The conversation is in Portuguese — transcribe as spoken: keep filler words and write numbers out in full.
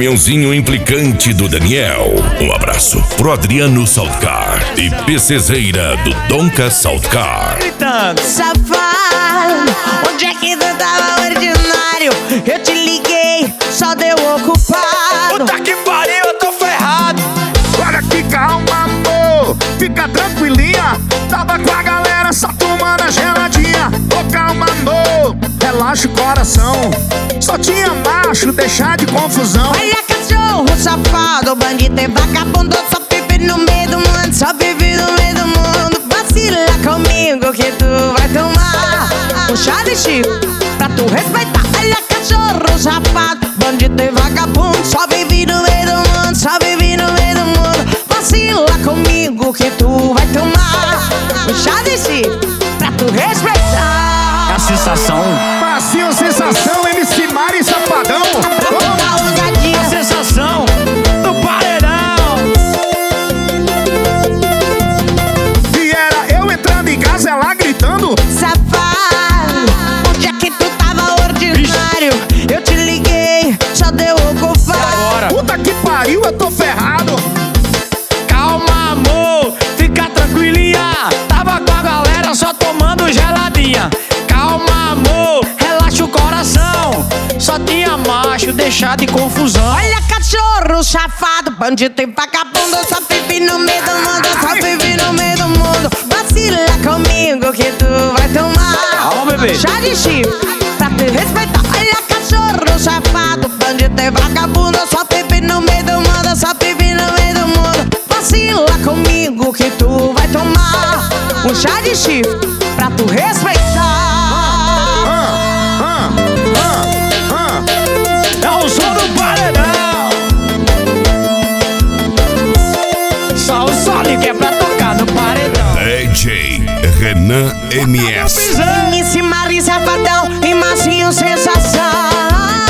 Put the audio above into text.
caminhãozinho implicante do Daniel. Um abraço pro Adriano Saltcar e PCzeira do Donca Saltcar. Safado, onde é que tu tava ordinário? Eu te liguei, só deu ocupado. Puta que pariu, eu tô ferrado. Olha aqui, calma, amor, fica tranquilinha. Tava com a galera só tomando a geladinha. Ô, calma, amor, relaxa o coração. Só tinha macho, deixar de confusão. Olha cachorro safado, bandido e vagabundo, só vive no meio do mundo, só vive no meio do mundo. Vacila comigo que tu vai tomar um chá de chico pra tu respeitar. Olha cachorro safado, bandido e vagabundo, só vive no meio do mundo, só vive no meio do mundo. Vacila comigo que tu vai tomar um chá de chico pra tu respeitar. É a sensação. Passinho, sensação, M C Mari Safadão. Pra ousadia. A sensação do paredão. E era eu entrando em casa, ela gritando. Safado, onde é que tu tava ordinário? Eu te liguei, só deu ocupado. Agora. Puta que pariu, eu tô ferrado. Calma, amor, fica tranquilinha. Tava com a galera só tomando geladinha. Calma, amor, relaxa o coração. Só tinha macho, deixar de confusão. Olha cachorro safado, bandido e vagabundo, só vive no meio do mundo, só vive no meio do mundo. Vacila comigo que tu vai tomar Calma, bebê. chá de chifre pra te respeitar. Olha cachorro safado, bandido e vagabundo, só vive no meio do mundo, só vive no meio do mundo. Vacila comigo que tu vai tomar um chá de chifre pra tu respeitar. É o som do paredão. Só o Sonic é pra tocar no paredão. D J Renan M S. M C Mari Safadão e Massinho Sensação.